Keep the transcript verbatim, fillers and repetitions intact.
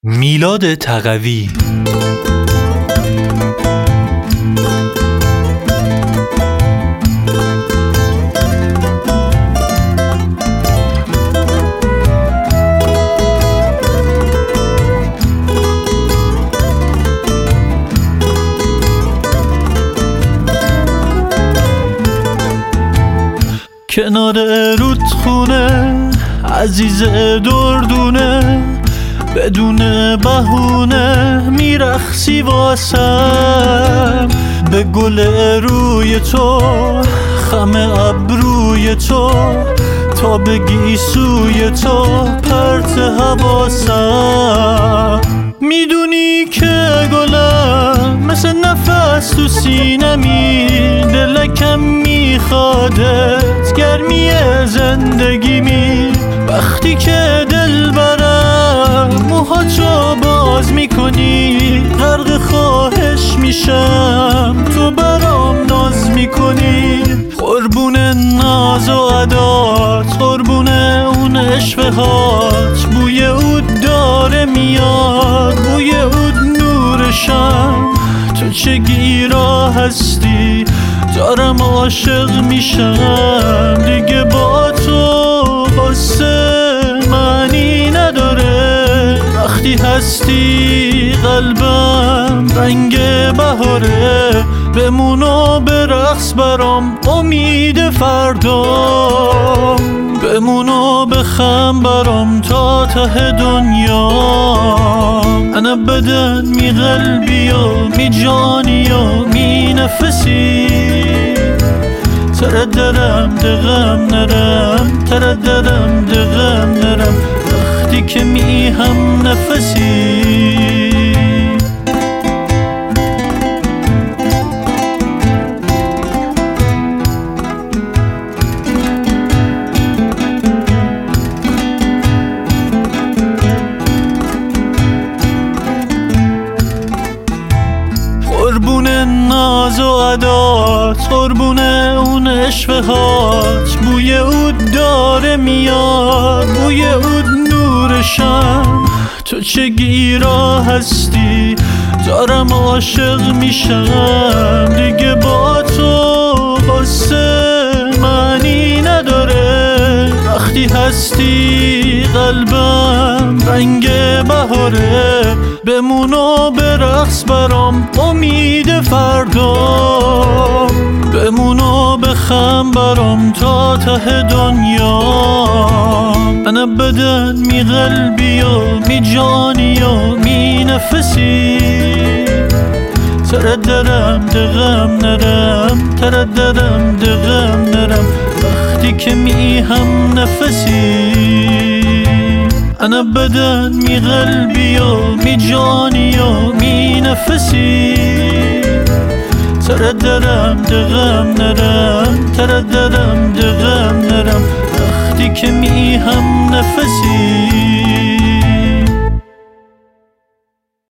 میلاد تقوی. کنار رودخونه عزیز دردونه، بدون بهونه میرخصی واسم. به گل روی تو، خم ابروی تو، تا بگی سوی تو پرت حواسم. میدونی که گلم مثل نفس تو سینمی، دلکم میخوادت گرمی زندگی می. وقتی که دل برم موهاتو باز میکنی، غرق خواهش میشم تو برام ناز میکنی. قربون ناز و عدات، قربون اون عشوهات، بوی اود داره میاد، بوی اود نورشم. تو چه گیرا هستی، دارم عاشق میشم. دیگه با تو قصه معنی نداره، وقتی هستی قلبم رنگ بهاره. بمونو به رقص برام امید فردا، بمونو بخم برام تا ته دنیا. انا بدن می قلبی و می جانی و می نفسی، ترددم دغم نرم، ترددم دغم نرم، وقتی که می هم نفسی. قربون ناز و عدات، قربون اون عشوهات، بوی اود داره میاد، بوی اود نورشم. تو چه گیرا هستی، دارم عاشق میشم. دیگه با تو قصه معنی نداره، وقتی هستی قلبم رنگ بهاره. بمونو به رقص برام امید فردا، بمونو بخم برام تا ته دنیا. انا بدن می قلبی و می جانی و می نفسی، ترددم دغم نرم، ترددم دغم نرم، وقتی که می هم نفسی. انا بدن می قلبی و می جانی و می نفسی، ترددم دغم نرم، ترددم دغم نرم، وقتی که می هم نفسی.